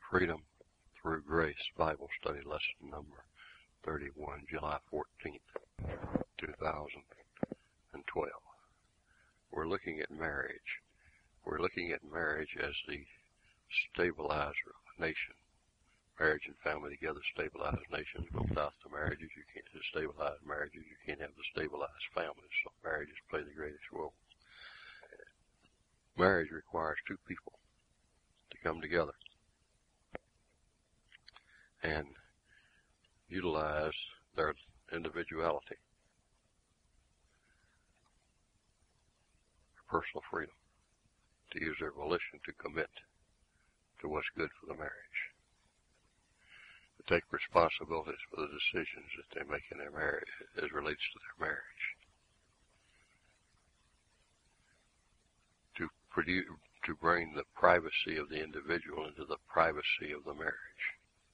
Freedom Through Grace Bible Study Lesson number 31, July 14th, 2012. We're looking at marriage. We're looking at marriage as the stabilizer of a nation. Marriage and family together stabilize nations, but without the marriages, you can't have stabilized marriages. You can't have the stabilized families. So marriages play the greatest role. Marriage requires two people to come together and utilize their individuality, their personal freedom, to use their volition to commit to what's good for the marriage, to take responsibilities for the decisions that they make in their marriage as relates to their marriage, to bring the privacy of the individual into the privacy of the marriage.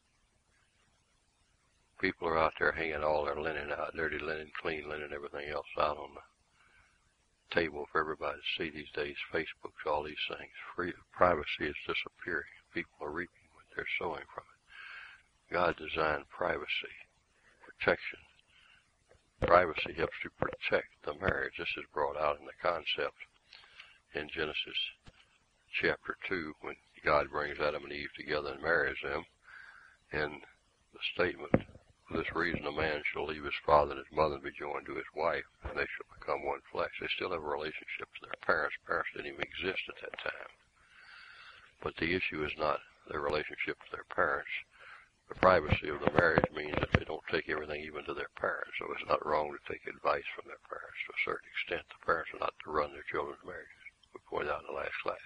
People are out there hanging all their linen out, dirty linen, clean linen, everything else out on the table for everybody to see these days. Facebooks, all these things. Privacy is disappearing. People are reaping what they're sowing from it. God designed privacy, protection. Privacy helps to protect the marriage. This is brought out in the concept in Genesis chapter 2 when God brings Adam and Eve together and marries them. And the statement, for this reason a man shall leave his father and his mother and be joined to his wife, and they shall become one flesh. They still have a relationship to their parents. Parents didn't even exist at that time. But the issue is not their relationship to their parents. The privacy of the marriage means that they don't take everything even to their parents. So it's not wrong to take advice from their parents to a certain extent. The parents are not to run their children's marriages. We pointed out in the last class.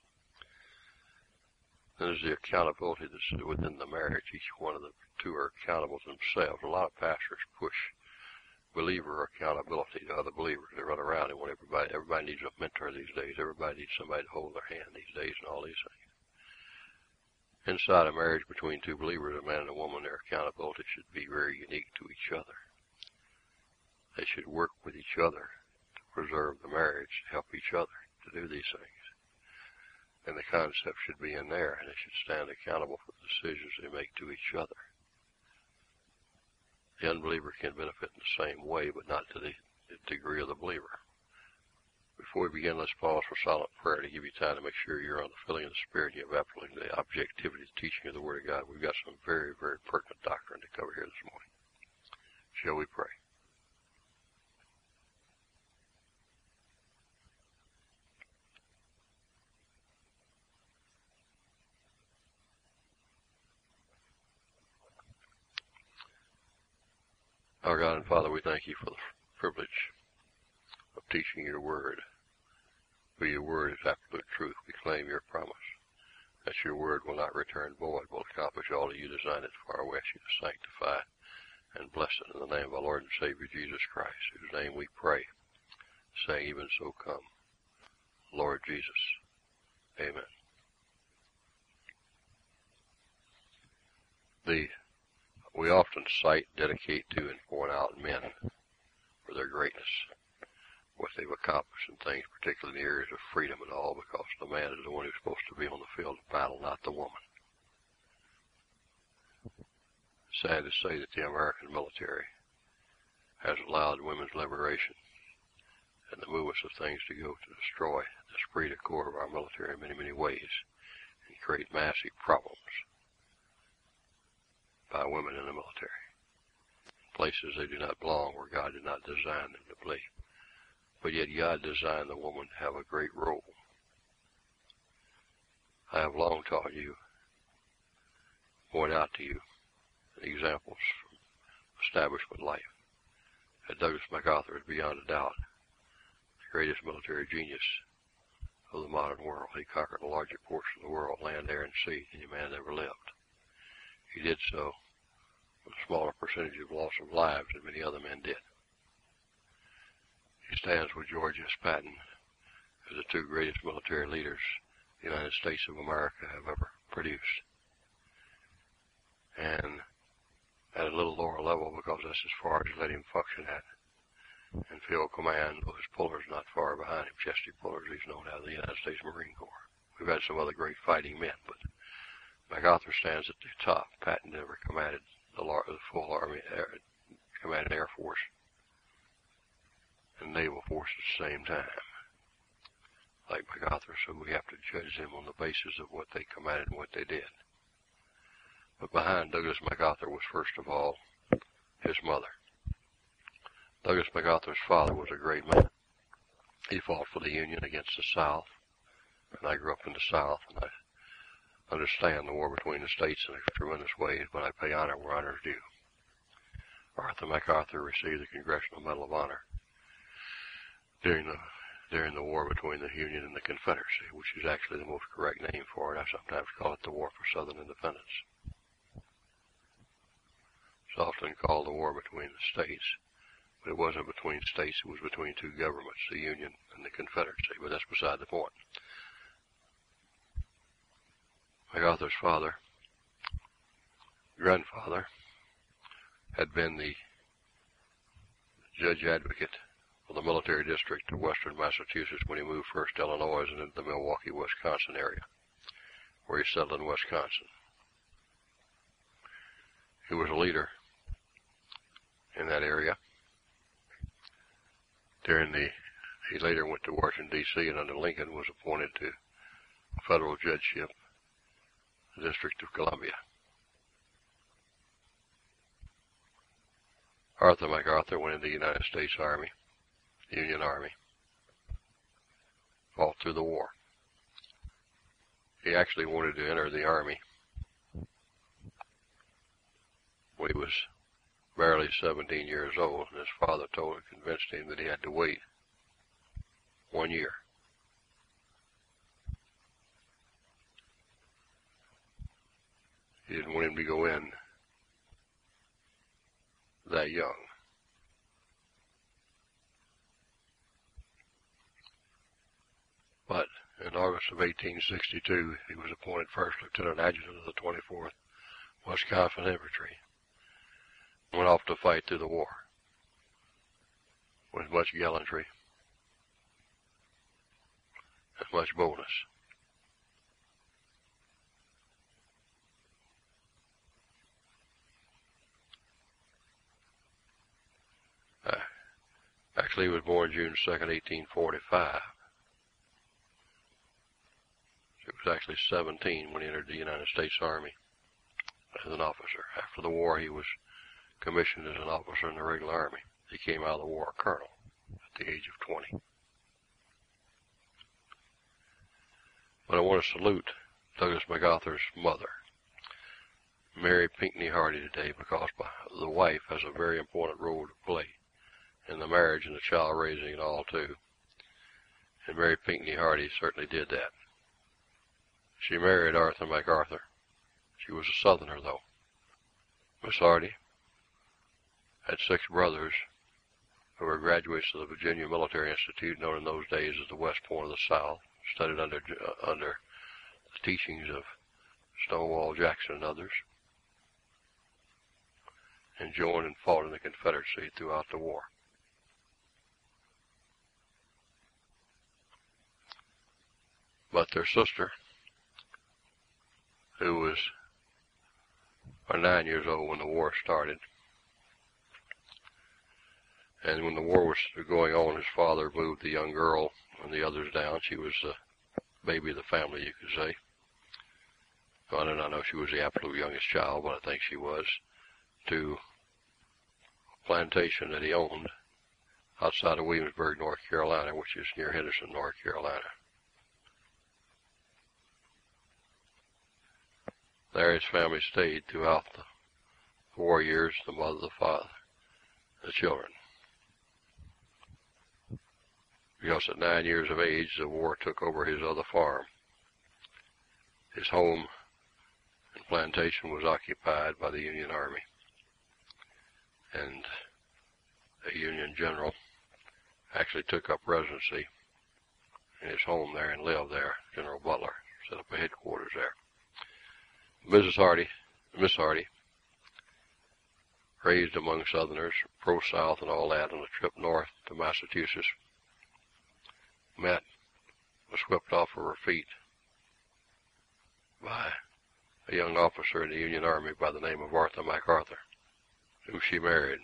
There's the accountability that's within the marriage. Each one of the two are accountable to themselves. A lot of pastors push believer accountability to other believers. They run around and want everybody needs a mentor these days. Everybody needs somebody to hold their hand these days and all these things. Inside a marriage between two believers, a man and a woman, their accountability should be very unique to each other. They should work with each other to preserve the marriage, to help each other to do these things. And the concept should be in there, and they should stand accountable for the decisions they make to each other. The unbeliever can benefit in the same way, but not to the degree of the believer. Before we begin, let's pause for silent prayer to give you time to make sure you're on the filling of the Spirit and you have absolutely the objectivity of the teaching of the Word of God. We've got some very, very pertinent doctrine to cover here this morning. Shall we pray? Our God and Father, we thank you for the privilege of teaching your word. For your word is absolute truth. We claim your promise that your word will not return void, will accomplish all that you designed it for. We ask you to sanctify and bless it in the name of our Lord and Savior Jesus Christ, whose name we pray, saying, even so come, Lord Jesus. Amen. We often cite, dedicate to, and point out men for their greatness, what they've accomplished in things, particularly in the areas of freedom and all, because the man is the one who's supposed to be on the field of battle, not the woman. Sad to say that the American military has allowed women's liberation and the movements of things to go to destroy the esprit de corps of our military in many, many ways and create massive problems by women in the military, places they do not belong, where God did not design them to play. But yet God designed the woman to have a great role. I have long taught you, point out to you, examples from establishment life, that Douglas MacArthur is beyond a doubt the greatest military genius of the modern world. He conquered a larger portion of the world, land, air, and sea, than any man ever lived. He did so with a smaller percentage of loss of lives than many other men did. He stands with George S. Patton as the two greatest military leaders the United States of America have ever produced. And at a little lower level, because that's as far as he let him function at, and field command, though his Puller's not far behind him. Chesty Puller, he's known out of the United States Marine Corps. We've had some other great fighting men, but MacArthur stands at the top. Patton never commanded the full Army, commanded Air Force and Naval Force at the same time, like MacArthur, so we have to judge them on the basis of what they commanded and what they did. But behind Douglas MacArthur was, first of all, his mother. Douglas MacArthur's father was a great man. He fought for the Union against the South, and I grew up in the South, and I understand the war between the states in a tremendous way, but I pay honor where honor is due. Arthur MacArthur received the Congressional Medal of Honor during the war between the Union and the Confederacy, which is actually the most correct name for it. I sometimes call it the War for Southern Independence. It's often called the war between the states, but it wasn't between states, it was between two governments, the Union and the Confederacy, but that's beside the point. MacArthur's grandfather, had been the judge advocate for the military district of western Massachusetts when he moved first to Illinois and into the Milwaukee, Wisconsin area, where he settled in Wisconsin. He was a leader in that area. He later went to Washington, D.C., and under Lincoln was appointed to a federal judgeship, the District of Columbia. Arthur MacArthur went into the United States Army, Union Army, fought through the war. He actually wanted to enter the Army when he was barely 17 years old, and his father convinced him that he had to wait 1 year. He didn't want him to go in that young. But in August of 1862, he was appointed first lieutenant adjutant of the 24th Wisconsin Infantry. Went off to fight through the war with much gallantry and much boldness. Actually, he was born June 2nd, 1845. He was actually 17 when he entered the United States Army as an officer. After the war, he was commissioned as an officer in the regular Army. He came out of the war a colonel at the age of 20. But I want to salute Douglas MacArthur's mother, Mary Pinckney Hardy, today, because the wife has a very important role to play in the marriage and the child raising and all too. And Mary Pinckney Hardy certainly did that. She married Arthur MacArthur. She was a Southerner, though. Miss Hardy had 6 brothers who were graduates of the Virginia Military Institute, known in those days as the West Point of the South, studied under the teachings of Stonewall Jackson and others, and joined and fought in the Confederacy throughout the war. But their sister, who was 9 years old when the war started, and when the war was going on, his father moved the young girl and the others down. She was the baby of the family, you could say. Well, I do not know if she was the absolute youngest child, but I think she was, to a plantation that he owned outside of Williamsburg, North Carolina, which is near Henderson, North Carolina. There his family stayed throughout the war years, the mother, the father, the children. Because at 9 years of age, the war took over his other farm. His home and plantation was occupied by the Union Army. And a Union general actually took up residency in his home there and lived there. General Butler set up a headquarters there. Miss Hardy, raised among Southerners, pro-South and all that, on a trip north to Massachusetts, was swept off of her feet by a young officer in the Union Army by the name of Arthur MacArthur, whom she married.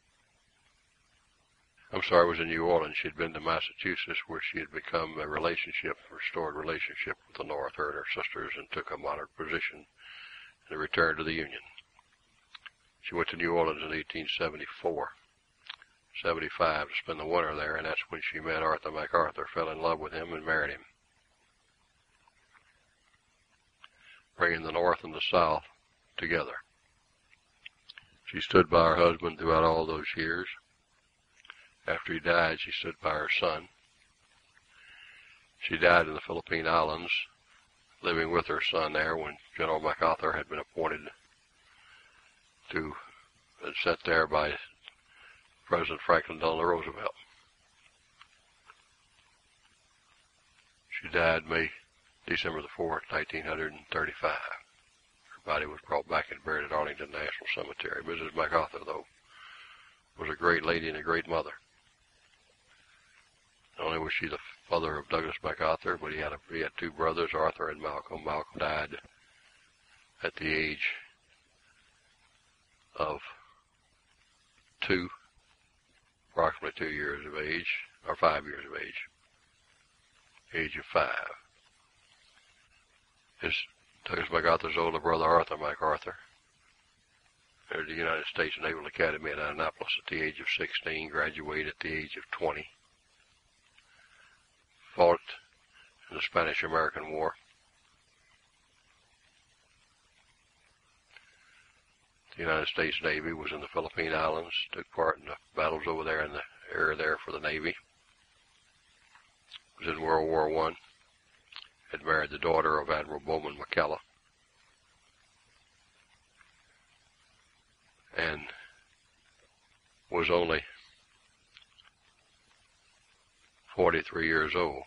It was in New Orleans. She'd been to Massachusetts, where she had become a restored relationship with the North, her and her sisters, and took a monarch position and returned to the Union. She went to New Orleans in 1874, 75 to spend the winter there, and that's when she met Arthur MacArthur, fell in love with him, and married him, bringing the North and the South together. She stood by her husband throughout all those years. After he died, she stood by her son. She died in the Philippine Islands, living with her son there when General MacArthur had been appointed to sent there by President Franklin Delano Roosevelt. She died December the 4th, 1935. Her body was brought back and buried at Arlington National Cemetery. Mrs. MacArthur, though, was a great lady and a great mother. Not only was she the mother of Douglas MacArthur, but he had two brothers, Arthur and Malcolm. Malcolm died at the age of approximately 2 years of age, or 5 years of age of 5. Douglas MacArthur's older brother, Arthur MacArthur, entered the United States Naval Academy at Annapolis at the age of 16, graduated at the age of 20, fought in the Spanish-American War. The United States Navy was in the Philippine Islands, took part in the battles over there in the area there for the Navy. Was in World War I. Had married the daughter of Admiral Bowman McKellar. And was only 43 years old.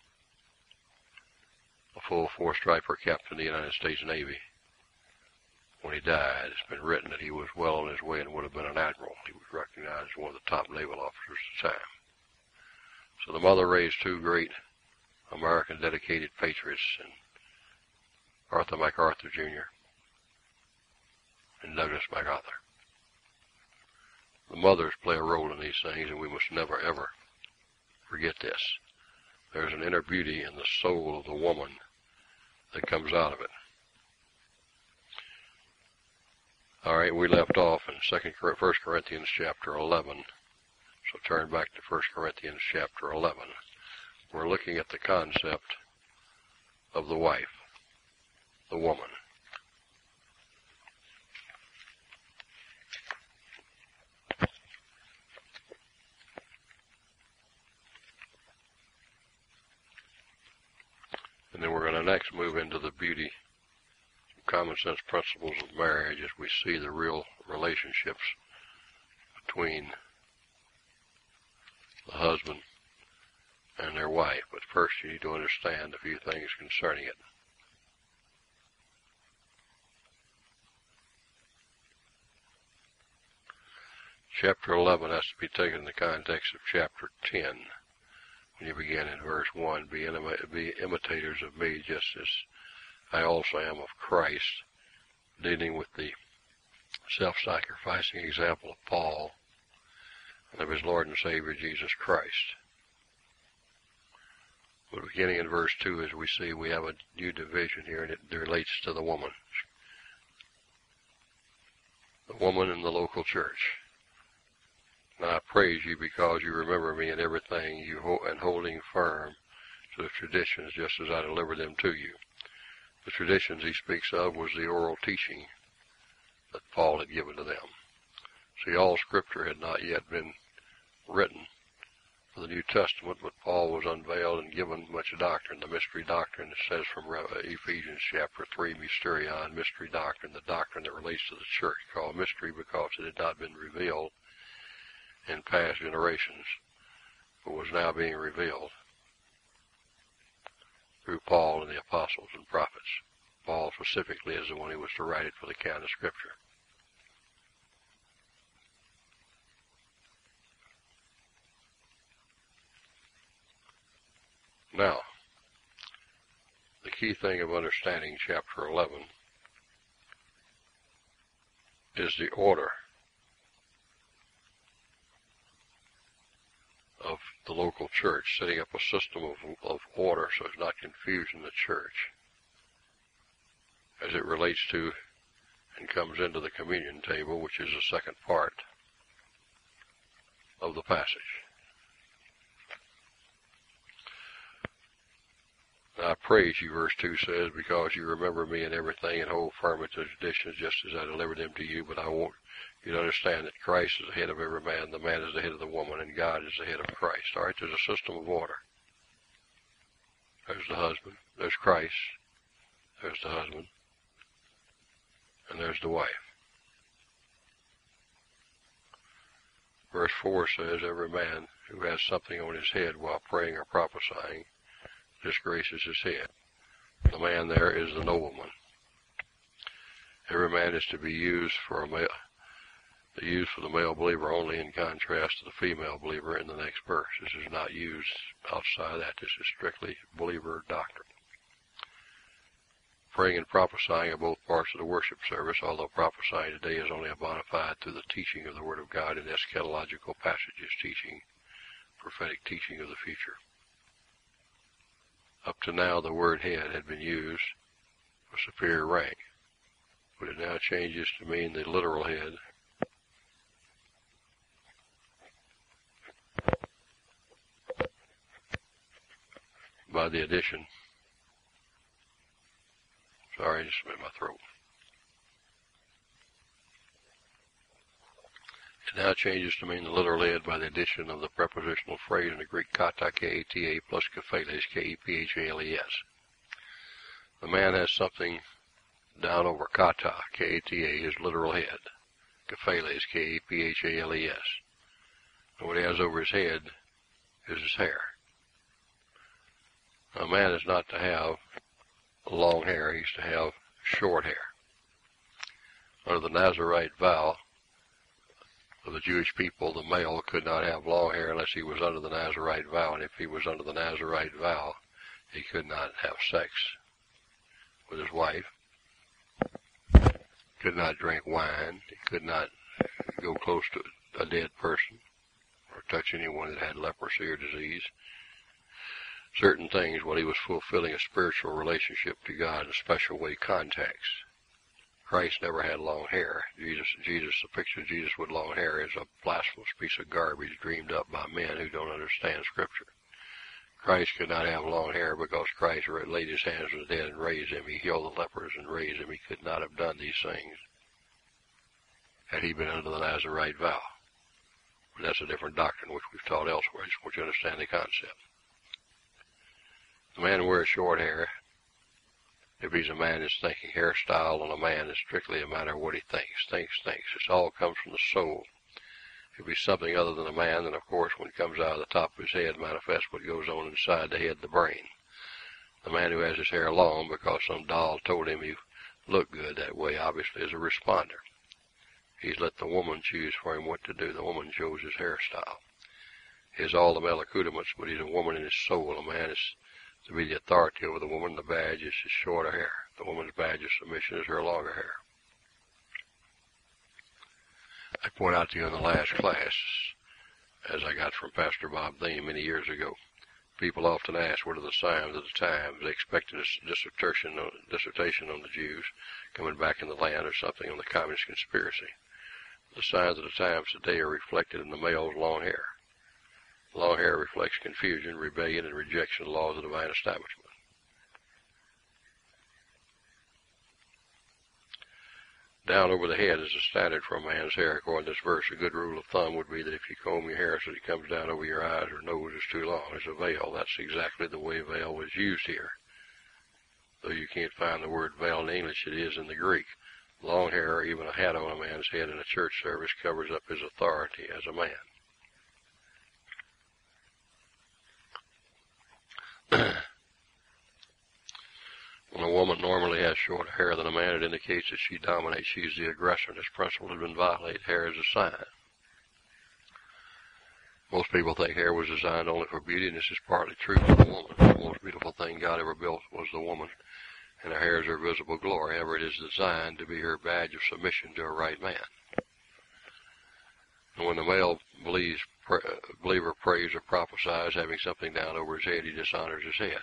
A full four-striper captain of the United States Navy. When he died, it's been written that he was well on his way and would have been an admiral. He was recognized as one of the top naval officers at the time. So the mother raised two great American dedicated patriots, and Arthur MacArthur Jr. and Douglas MacArthur. The mothers play a role in these things, and we must never, ever forget this. There's an inner beauty in the soul of the woman that comes out of it. All right, we left off in 1 Corinthians chapter 11. So turn back to 1 Corinthians chapter 11. We're looking at the concept of the wife, the woman. And then we're going to next move into the beauty, common sense principles of marriage as we see the real relationships between the husband and their wife. But first you need to understand a few things concerning it. Chapter 11 has to be taken in the context of chapter 10. When you begin in verse 1, be imitators of me just as I also am of Christ, dealing with the self-sacrificing example of Paul and of his Lord and Savior Jesus Christ. But beginning in verse 2, as we see, we have a new division here, and it relates to the woman. The woman in the local church. And I praise you because you remember me in everything, and holding firm to the traditions just as I delivered them to you. The traditions he speaks of was the oral teaching that Paul had given to them. See, all Scripture had not yet been written for the New Testament, but Paul was unveiled and given much doctrine, the mystery doctrine. It says from Ephesians chapter 3, mysterion, mystery doctrine, the doctrine that relates to the church, called mystery because it had not been revealed in past generations, but was now being revealed through Paul and the apostles and prophets. Paul specifically is the one who was to write it for the canon of Scripture. Now, the key thing of understanding chapter 11 is the order of the local church, setting up a system of order so it's not confusion in the church as it relates to and comes into the communion table, which is the second part of the passage. I praise you, verse 2 says, because you remember me in everything and hold firm to the traditions just as I delivered them to you, but I want you to understand that Christ is the head of every man, the man is the head of the woman, and God is the head of Christ. All right, there's a system of order. There's the husband, there's Christ, there's the husband, and there's the wife. Verse 4 says, every man who has something on his head while praying or prophesying disgraces his head. The man there is the nobleman. Every man is to be used for the male believer only, in contrast to the female believer in the next verse. This is not used outside that. This is strictly believer doctrine. Praying and prophesying are both parts of the worship service, although prophesying today is only a bona fide through the teaching of the Word of God in eschatological passages, teaching, prophetic teaching of the future. Up to now, the word head had been used for superior rank, but it now changes to mean the literal head by the addition. Sorry, I just bit my throat. It now changes to mean the literal head by the addition of the prepositional phrase in the Greek kata, K-A-T-A, plus kepheles, K-E-P-H-A-L-E-S. The man has something down over kata, K-A-T-A, his literal head. Kepheles, K-E-P-H-A-L-E-S. And what he has over his head is his hair. A man is not to have long hair, he's to have short hair. Under the Nazarite vow of the Jewish people, the male could not have long hair unless he was under the Nazarite vow, and if he was under the Nazarite vow, he could not have sex with his wife, could not drink wine, he could not go close to a dead person or touch anyone that had leprosy or disease. Certain things while he was fulfilling a spiritual relationship to God in a special way contacts. Christ never had long hair. The picture of Jesus with long hair is a blasphemous piece of garbage dreamed up by men who don't understand Scripture. Christ could not have long hair because Christ laid his hands on the dead and raised him. He healed the lepers and raised him. He could not have done these things had he been under the Nazarite vow. But that's a different doctrine which we've taught elsewhere. I just want you to understand the concept. The man who wears short hair, if he's a man that's thinking, hairstyle on a man is strictly a matter of what he thinks. It all comes from the soul. If he's something other than a man, then of course when it comes out of the top of his head manifests what goes on inside the head, the brain. The man who has his hair long because some doll told him he looked good that way obviously is a responder. He's let the woman choose for him what to do. The woman chose his hairstyle. He has all the male accoutrements, but he's a woman in his soul. A man is to be the authority over the woman. The badge is his shorter hair. The woman's badge of submission is her longer hair. I point out to you in the last class, as I got from Pastor Bob Thiem many years ago, people often ask what are the signs of the times. They expected a dissertation on the Jews coming back in the land or something on the communist conspiracy. The signs of the times today are reflected in the male's long hair. Long hair reflects confusion, rebellion, and rejection of the laws of the divine establishment. Down over the head is the standard for a man's hair. According to this verse, a good rule of thumb would be that if you comb your hair so that it comes down over your eyes or nose, it's too long. It's a veil. That's exactly the way veil was used here. Though you can't find the word veil in English, it is in the Greek. Long hair, or even a hat on a man's head in a church service, covers up his authority as a man. When a woman normally has shorter hair than a man, it indicates that she dominates. She's the aggressor. This principle has been violated. Hair is a sign. Most people think hair was designed only for beauty, and this is partly true for the woman. The most beautiful thing God ever built was the woman. and her hair is her visible glory. However, it is designed to be her badge of submission to a right man. And when the male believer prays or prophesies having something down over his head, he dishonors his head.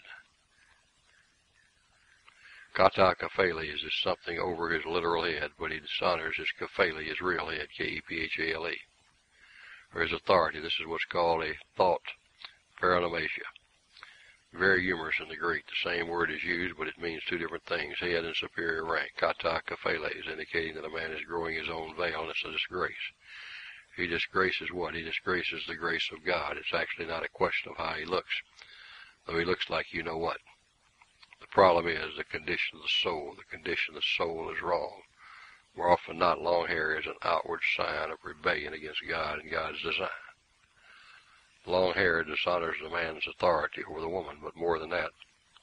Kata kephale is just something over his literal head, but he dishonors his kephale, his real head, K-E-P-H-A-L-E, or his authority. This is what's called a thought paranomasia. Very humorous in the Greek. The same word is used, but it means two different things. Head and superior rank. Kata kephale is indicating that a man is growing his own veil, and it's a disgrace. He disgraces what? He disgraces the grace of God. It's actually not a question of how he looks, though he looks like you know what. The problem is the condition of the soul. The condition of the soul is wrong. More often not, long hair is an outward sign of rebellion against God and God's design. Long hair dishonors the man's authority over the woman, but more than that,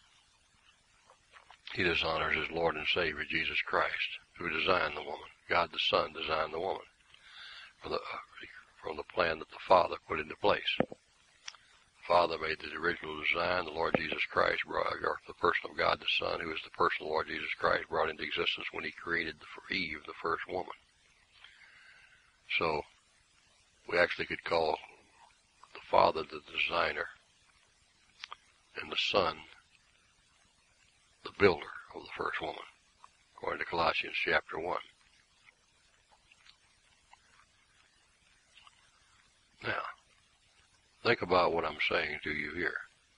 he dishonors his Lord and Savior, Jesus Christ, who designed the woman. God the Son designed the woman from the plan that the Father put into place. The Father made the original design. The Lord Jesus Christ brought, or the person of God the Son, who is the person of the Lord Jesus Christ, brought into existence when he created Eve, the first woman. So we actually could call the Father the designer and the Son the builder of the first woman, according to Colossians chapter 1. Now, think about what I'm saying to you here.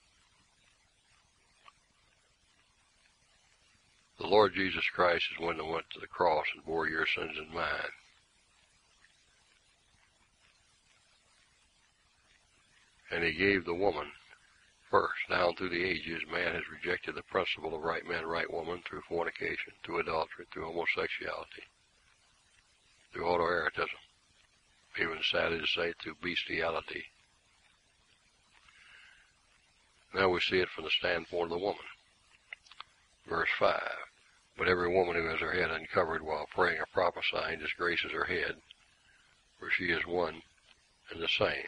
The Lord Jesus Christ is one that went to the cross and bore your sins and mine. And he gave the woman first. Down through the ages, man has rejected the principle of right man, right woman through fornication, through adultery, through homosexuality, through autoerotism, even sadly to say, through bestiality. Now we see it from the standpoint of the woman. Verse 5, but every woman who has her head uncovered while praying or prophesying disgraces her head, for she is one and the same.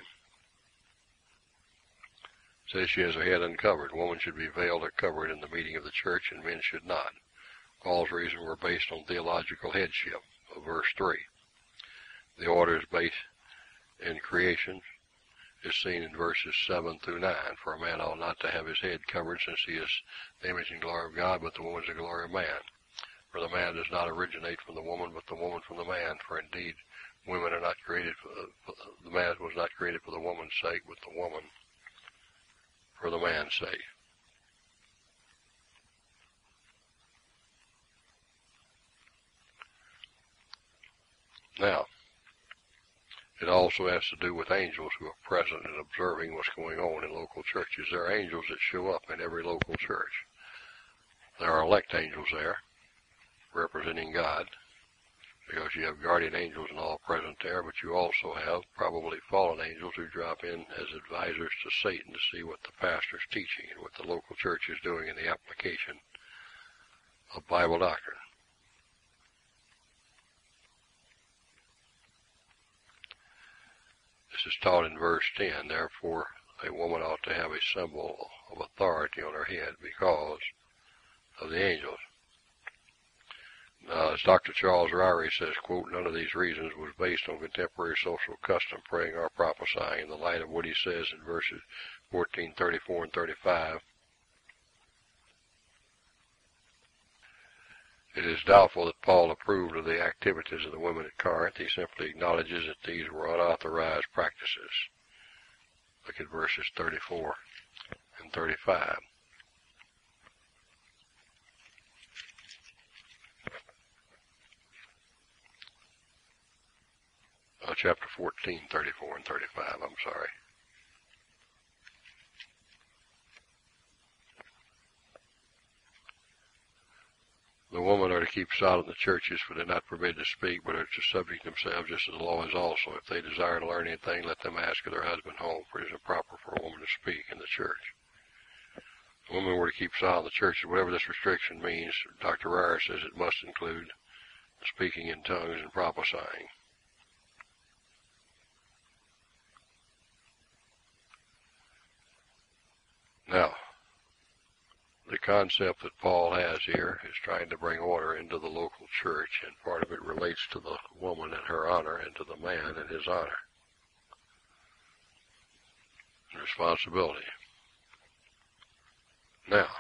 It says she has her head uncovered. Woman should be veiled or covered in the meeting of the church, and men should not. Paul's reasons were based on theological headship of verse 3. The order is based in creation, is seen in verses 7 through 9. For a man ought not to have his head covered, since he is the image and glory of God, but the woman is the glory of man. For the man does not originate from the woman, but the woman from the man. For indeed, women are not created the man was not created for the woman's sake, but the woman for the man's sake. Now, it also has to do with angels who are present and observing what's going on in local churches. There are angels that show up in every local church. There are elect angels there, representing God, because you have guardian angels and all present there, but you also have probably fallen angels who drop in as advisors to Satan to see what the pastor's teaching and what the local church is doing in the application of Bible doctrine. This is taught in verse 10. Therefore, a woman ought to have a symbol of authority on her head because of the angels. Now, as Dr. Charles Ryrie says, quote, none of these reasons was based on contemporary social custom, praying or prophesying, in the light of what he says in verses 14, 34, and 35. It is doubtful that Paul approved of the activities of the women at Corinth. He simply acknowledges that these were unauthorized practices. Look at verses 34 and 35. Chapter 14, 34 and 35, I'm sorry. The women are to keep silent in the churches, for they're not permitted to speak, but are to subject themselves just as the law is also. If they desire to learn anything, let them ask of their husband home, for it is improper for a woman to speak in the church. The women were to keep silent in the churches. Whatever this restriction means, Dr. Ryrie says it must include speaking in tongues and prophesying. Now, the concept that Paul has here is trying to bring order into the local church, and part of it relates to the woman and her honor and to the man and his honor and responsibility. Now,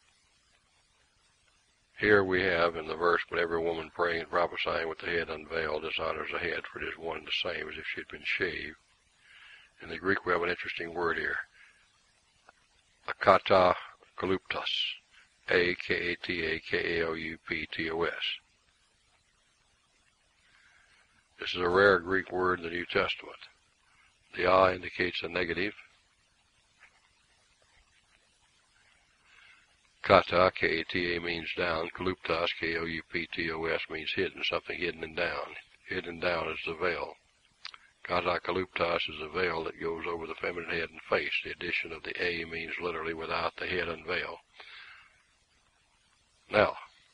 here we have in the verse, but every woman praying and prophesying with the head unveiled dishonors the head, for it is one and the same as if she had been shaved. In the Greek we have an interesting word here, akata kaluptos, A-K-A-T-A-K-A-L-U-P-T-O-S. This is a rare Greek word in the New Testament. The A indicates a negative. Kata, K-A-T-A, means down. Kaluptos, K-O-U-P-T-O-S, means hidden, something hidden and down. Hidden down is the veil. Kata kaluptos is a veil that goes over the feminine head and face. The addition of the A means literally without the head unveiled. Now,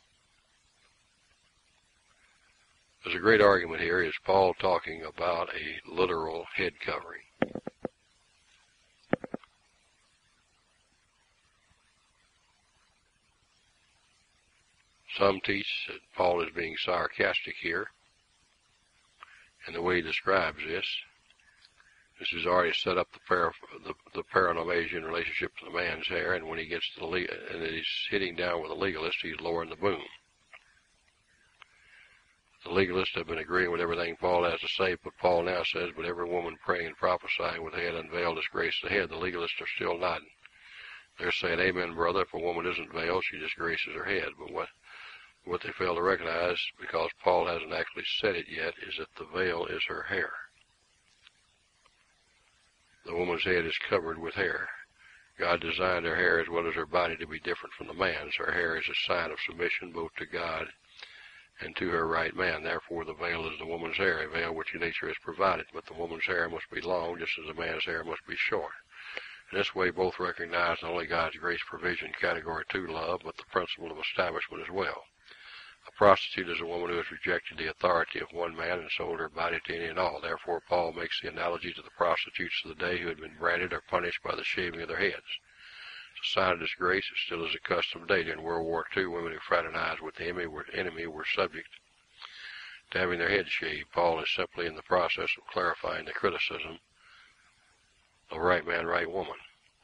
there's a great argument here. Is Paul talking about a literal head covering? Some teach that Paul is being sarcastic here in the way he describes this. This has already set up the paranomasian relationship to the man's hair, and when he gets to and he's hitting down with a legalist, he's lowering the boom. The legalists have been agreeing with everything Paul has to say, but Paul now says, but every woman praying and prophesying with the head unveiled disgraces the head. The legalists are still nodding. They're saying, amen, brother. If a woman isn't veiled, she disgraces her head. But what they fail to recognize, because Paul hasn't actually said it yet, is that the veil is her hair. The woman's head is covered with hair. God designed her hair as well as her body to be different from the man's. Her hair is a sign of submission both to God and to her right man. Therefore, the veil is the woman's hair, a veil which nature has provided. But the woman's hair must be long, just as the man's hair must be short. In this way, both recognize not only God's grace provision, category 2 love, but the principle of establishment as well. A prostitute is a woman who has rejected the authority of one man and sold her body to any and all. Therefore, Paul makes the analogy to the prostitutes of the day who had been branded or punished by the shaving of their heads. It's a sign of disgrace. It still is a custom today. During World War II, women who fraternized with the enemy were subject to having their heads shaved. Paul is simply in the process of clarifying the criticism of right man, right woman.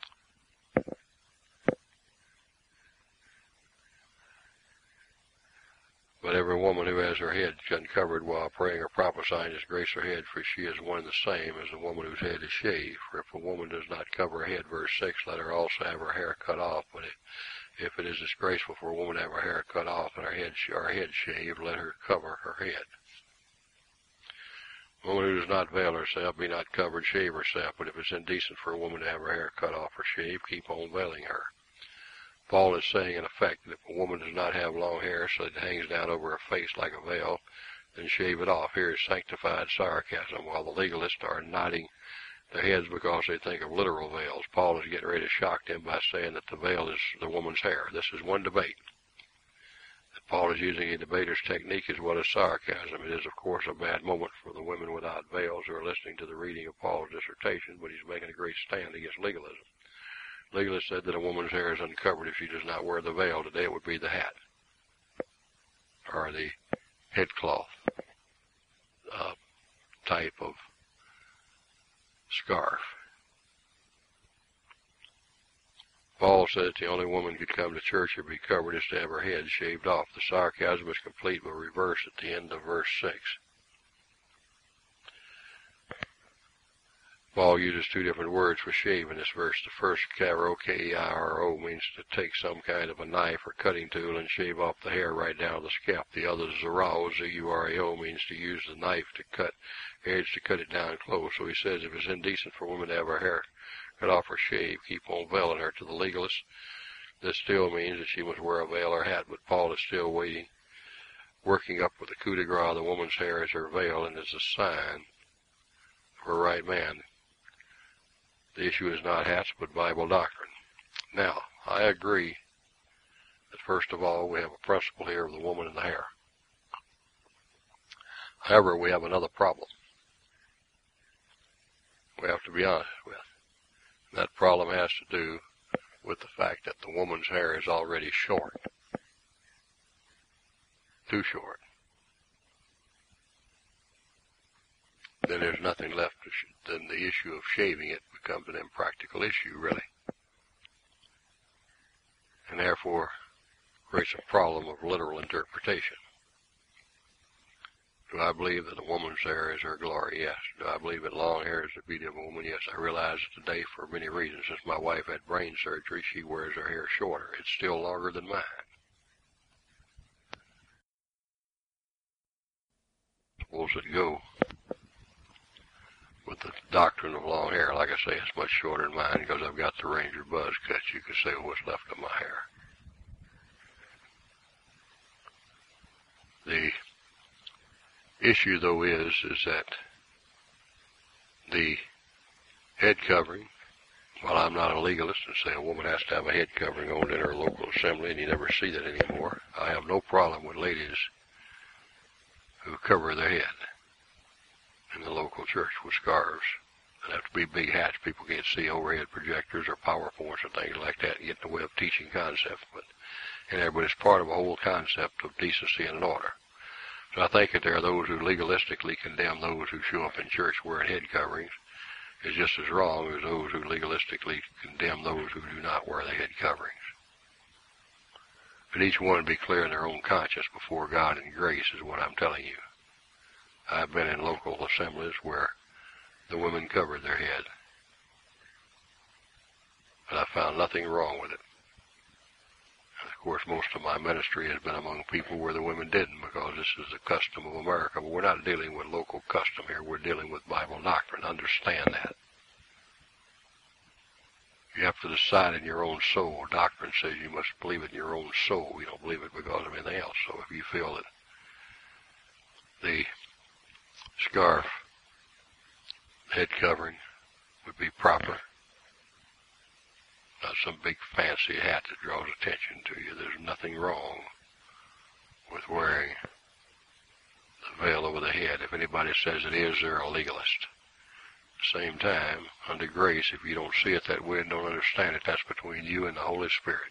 But every woman who has her head uncovered while praying or prophesying disgraces her head, for she is one and the same as the woman whose head is shaved. For if a woman does not cover her head, verse 6, let her also have her hair cut off. But if it is disgraceful for a woman to have her hair cut off and her head shaved, let her cover her head. A woman who does not veil herself, be not covered, shave herself. But if it's indecent for a woman to have her hair cut off or shaved, keep on veiling her. Paul is saying, in effect, that if a woman does not have long hair so that it hangs down over her face like a veil, then shave it off. Here is sanctified sarcasm, while the legalists are nodding their heads because they think of literal veils. Paul is getting ready to shock them by saying that the veil is the woman's hair. This is one debate. That Paul is using a debater's technique as well as sarcasm. It is, of course, a bad moment for the women without veils who are listening to the reading of Paul's dissertation, but he's making a great stand against legalism. Legalists said that a woman's hair is uncovered if she does not wear the veil. Today it would be the hat or the headcloth type of scarf. Paul said that the only woman who could come to church or be covered is to have her head shaved off. The sarcasm is complete but reversed at the end of verse 6. Paul uses two different words for shave in this verse. The first, kairo, K-E-I-R-O, means to take some kind of a knife or cutting tool and shave off the hair right down the scalp. The other, zurao, Z-U-R-A-O, means to use the knife to cut edge to cut it down close. So he says if it's indecent for a woman to have her hair cut off or shaved, keep on veiling her. To the legalists, this still means that she must wear a veil or hat, but Paul is still working up with the coup de grace. The woman's hair is her veil and is a sign of her right man. The issue is not hats, but Bible doctrine. Now, I agree that first of all, we have a principle here of the woman and the hair. However, we have another problem we have to be honest with. That problem has to do with the fact that the woman's hair is already short, too short, then there's nothing left. Then the issue of shaving it becomes an impractical issue, really. And therefore creates a problem of literal interpretation. Do I believe that a woman's hair is her glory? Yes. Do I believe that long hair is the beauty of a woman? Yes. I realize that today, for many reasons, since my wife had brain surgery, she wears her hair shorter. It's still longer than mine. Suppose it go with the doctrine of long hair. Like I say, it's much shorter than mine because I've got the Ranger buzz cut. You could say, what's left of my hair. The issue, though, is that the head covering, while I'm not a legalist and say a woman has to have a head covering on in her local assembly, and you never see that anymore, I have no problem with ladies who cover their head in the local church with scarves. They have to be big hats. People can't see overhead projectors or PowerPoints or things like that and get in the way of teaching concepts. But it's part of a whole concept of decency and order. So I think that there are those who legalistically condemn those who show up in church wearing head coverings is just as wrong as those who legalistically condemn those who do not wear the head coverings. But each one be clear in their own conscience before God and grace is what I'm telling you. I've been in local assemblies where the women covered their head, and I found nothing wrong with it. Of course, most of my ministry has been among people where the women didn't, because this is the custom of America. But we're not dealing with local custom here. We're dealing with Bible doctrine. Understand that. You have to decide in your own soul. Doctrine says you must believe it in your own soul. You don't believe it because of anything else. So if you feel that the scarf, head covering, would be proper, not some big fancy hat that draws attention to you. There's nothing wrong with wearing the veil over the head. If anybody says it is, they're a legalist. At the same time, under grace, if you don't see it that way and don't understand it, that's between you and the Holy Spirit.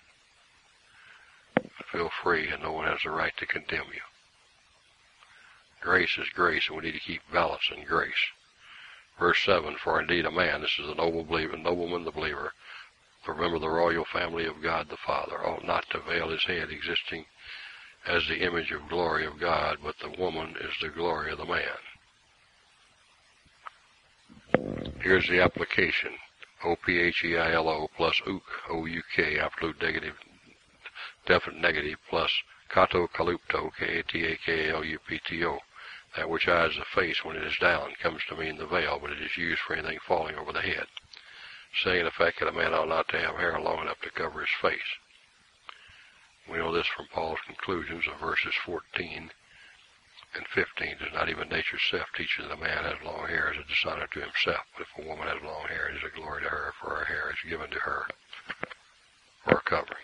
Feel free, and no one has the right to condemn you. Grace is grace, and we need to keep balance in grace. Verse 7, for indeed a man, this is a nobleman the believer, remember the royal family of God the Father, ought not to veil his head, existing as the image of glory of God, but the woman is the glory of the man. Here's the application. O-P-H-E-I-L-O plus ook, O-U-K, absolute negative, definite negative, plus kato kalupto, K-A-T-A-K-A-L-U-P-T-O. That which hides the face when it is down comes to mean the veil, but it is used for anything falling over the head, saying in effect that a man ought not to have hair long enough to cover his face. We know this from Paul's conclusions of verses 14 and 15. Does not even nature itself teach that a man has long hair is a dishonor to himself, but if a woman has long hair, it is a glory to her, for her hair is given to her for a covering.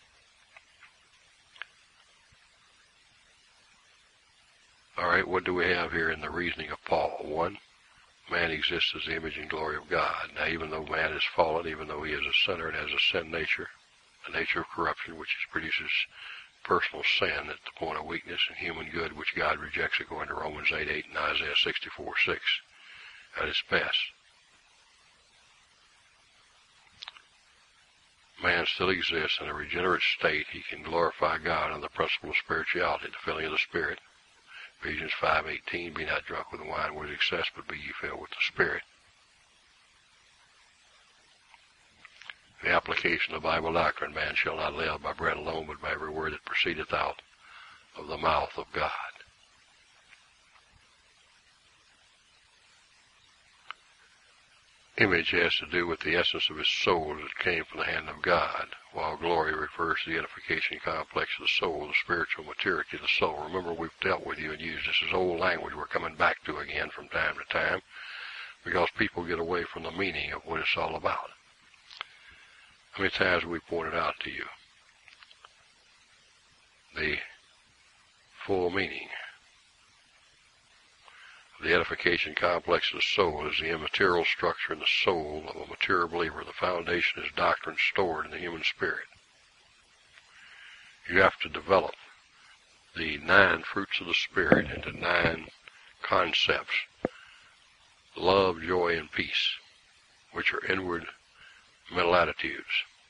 All right, what do we have here in the reasoning of Paul? 1, man exists as the image and glory of God. Now, even though man is fallen, even though he is a sinner and has a sin nature, a nature of corruption, which produces personal sin at the point of weakness, and human good, which God rejects according to Romans 8:8 and Isaiah 64:6 at its best. Man still exists in a regenerate state. He can glorify God on the principle of spirituality, the filling of the Spirit. Ephesians 5:18, be not drunk with wine where excess, but be ye filled with the Spirit. The application of Bible doctrine, man shall not live by bread alone, but by every word that proceedeth out of the mouth of God. Image has to do with the essence of his soul that came from the hand of God, while glory refers to the edification complex of the soul, the spiritual maturity of the soul. Remember, we've dealt with you and used this as old language we're coming back to again from time to time, because people get away from the meaning of what it's all about. How many times have we pointed out to you the full meaning of The edification complex of the soul is the immaterial structure in the soul of a mature believer. The foundation is doctrine stored in the human spirit. You have to develop the 9 fruits of the Spirit into 9 concepts: love, joy, and peace, which are inward mental attitudes.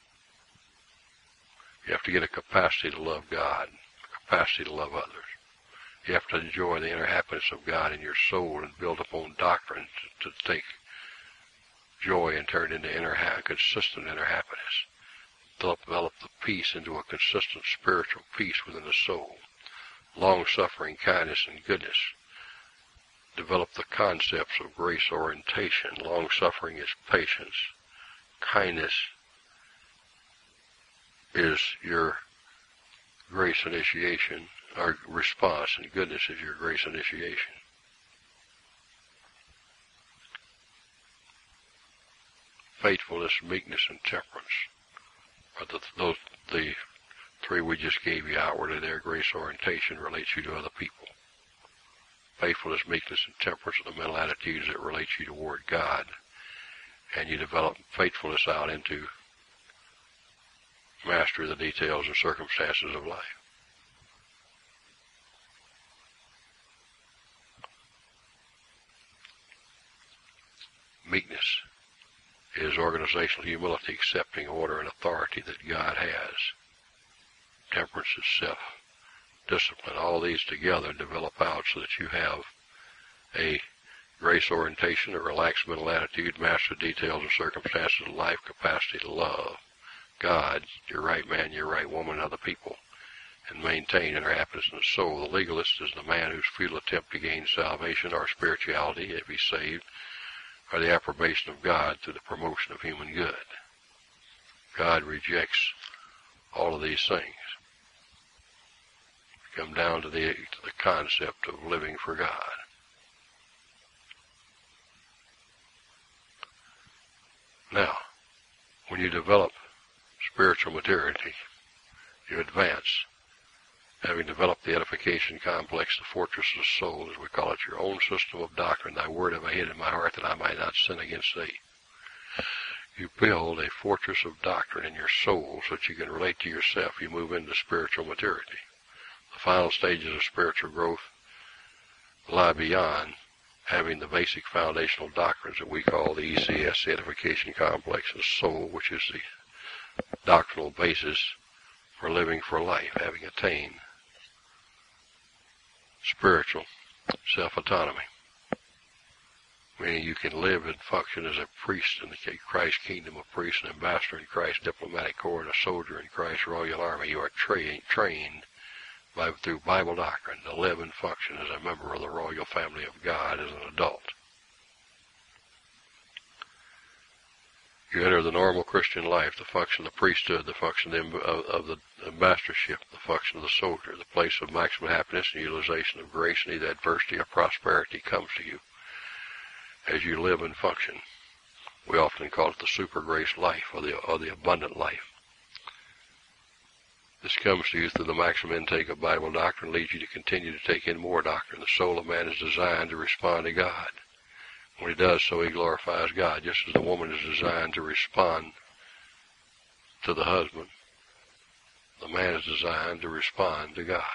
You have to get a capacity to love God, a capacity to love others. You have to enjoy the inner happiness of God in your soul and build upon doctrine to take joy and turn it into consistent inner happiness. Develop the peace into a consistent spiritual peace within the soul. Long-suffering, kindness, and goodness. Develop the concepts of grace orientation. Long-suffering is patience. Kindness is your grace initiation, or response, and goodness is your grace initiation. Faithfulness, meekness, and temperance are the 3 we just gave you outwardly. Their grace orientation relates you to other people. Faithfulness, meekness, and temperance are the mental attitudes that relate you toward God. And you develop faithfulness out into mastery of the details and circumstances of life. Meekness is organizational humility, accepting order and authority that God has. Temperance is self-discipline. All these together develop out so that you have a grace orientation, a relaxed mental attitude, master details and circumstances of life, capacity to love God, your right man, your right woman, and other people, and maintain inner happiness in the soul. The legalist is the man whose futile attempt to gain salvation or spirituality, if he's saved, or the approbation of God through the promotion of human good. God rejects all of these things. Come down to the concept of living for God. Now, when you develop spiritual maturity, you advance. Having developed the edification complex, the fortress of the soul, as we call it, your own system of doctrine, thy word have I hid in my heart that I might not sin against thee. You build a fortress of doctrine in your soul so that you can relate to yourself. You move into spiritual maturity. The final stages of spiritual growth lie beyond having the basic foundational doctrines that we call the ECS, the edification complex of the soul, which is the doctrinal basis for living for life, having attained spiritual self-autonomy, meaning you can live and function as a priest in the Christ kingdom of priests, an ambassador in Christ's diplomatic corps, and a soldier in Christ's royal army. You are trained through Bible doctrine to live and function as a member of the royal family of God as an adult. You enter the normal Christian life, the function of the priesthood, the function of the ambassadorship, the function of the soldier, the place of maximum happiness and utilization of grace, and either adversity or prosperity comes to you as you live and function. We often call it the super grace life or the abundant life. This comes to you through the maximum intake of Bible doctrine, leads you to continue to take in more doctrine. The soul of man is designed to respond to God. When he does so, he glorifies God, just as the woman is designed to respond to the husband. The man is designed to respond to God.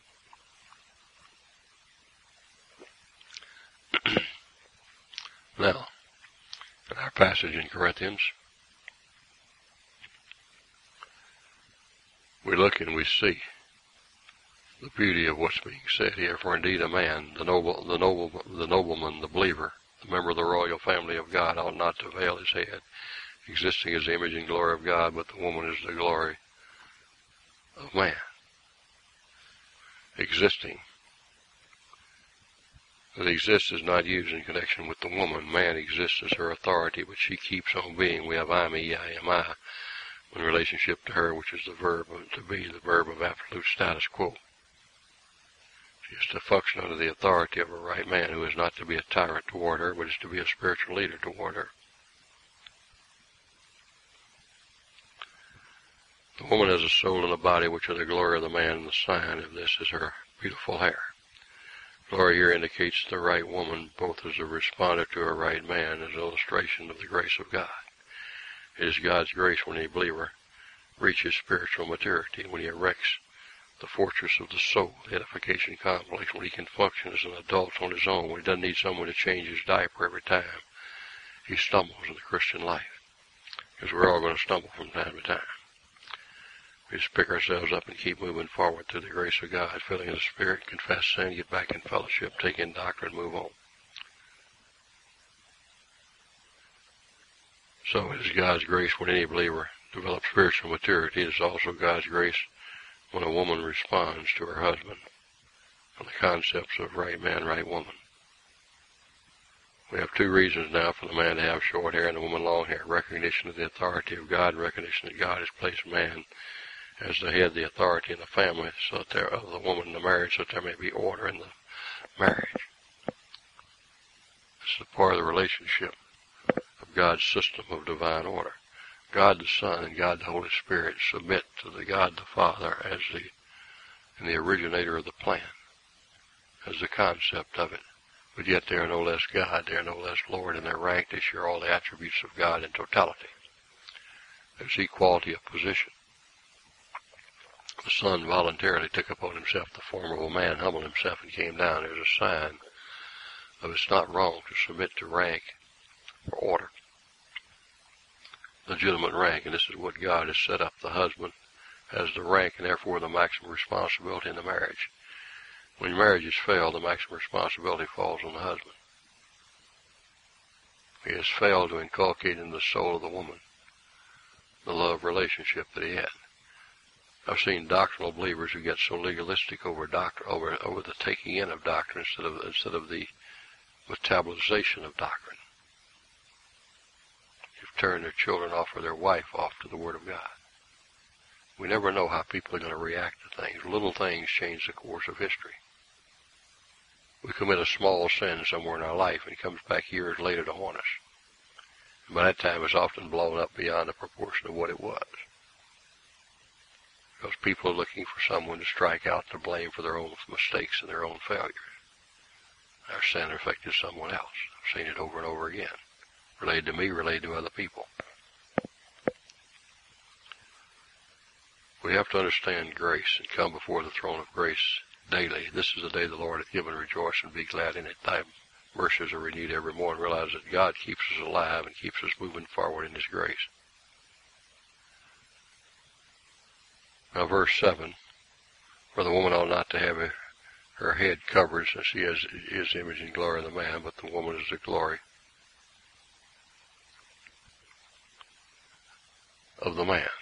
Now, in our passage in Corinthians, we look and we see the beauty of what's being said here. For indeed a man, the nobleman, the believer, the member of the royal family of God, ought not to veil his head, existing as the image and glory of God, but the woman is the glory of man. Existing. That exists is not used in connection with the woman. Man exists as her authority, but she keeps on being. We have I, me, I am I, in relationship to her, which is the verb to be, the verb of absolute status quo. She is to function under the authority of a right man, who is not to be a tyrant toward her, but is to be a spiritual leader toward her. The woman has a soul and a body which are the glory of the man, and the sign of this is her beautiful hair. Glory here indicates the right woman, both as a responder to a right man, as an illustration of the grace of God. It is God's grace when a believer reaches spiritual maturity, when he erects the fortress of the soul, the edification complex, when he can function as an adult on his own, when he doesn't need someone to change his diaper every time he stumbles in the Christian life. Because we're all going to stumble from time to time. We just pick ourselves up and keep moving forward through the grace of God, filling in the Spirit, confess sin, get back in fellowship, take in doctrine, move on. So it is God's grace when any believer develops spiritual maturity. It is also God's grace when a woman responds to her husband on the concepts of right man, right woman. We have two reasons now for the man to have short hair and the woman long hair. Recognition of the authority of God, recognition that God has placed man as the head, the authority in the family, so that there, of the woman in the marriage, so that there may be order in the marriage. This is part of the relationship of God's system of divine order. God the Son and God the Holy Spirit submit to the God the Father as the originator of the plan, as the concept of it. But yet they are no less God, they are no less Lord in their rank, they share all the attributes of God in totality. There's equality of position. The Son voluntarily took upon himself the form of a man, humbled himself, and came down. There's a sign of it's not wrong to submit to rank or order, legitimate rank, and this is what God has set up. The husband has the rank and therefore the maximum responsibility in the marriage. When marriages fail, the maximum responsibility falls on the husband. He has failed to inculcate in the soul of the woman the love relationship that he had. I've seen doctrinal believers who get so legalistic over doctrine, over the taking in of doctrine instead of the metabolization of doctrine. You've turned their children off or their wife off to the Word of God. We never know how people are going to react to things. Little things change the course of history. We commit a small sin somewhere in our life and it comes back years later to haunt us. And by that time it's often blown up beyond the proportion of what it was. Because people are looking for someone to strike out the blame for their own mistakes and their own failures. Our sin affected someone else. I've seen it over and over again. Related to me, related to other people. We have to understand grace and come before the throne of grace daily. This is the day the Lord hath given. Rejoice and be glad in it. Thy mercies are renewed every morning. Realize that God keeps us alive and keeps us moving forward in His grace. Now verse 7, for the woman ought not to have her head covered, since she has His image and glory in the man, but the woman is the glory of the man.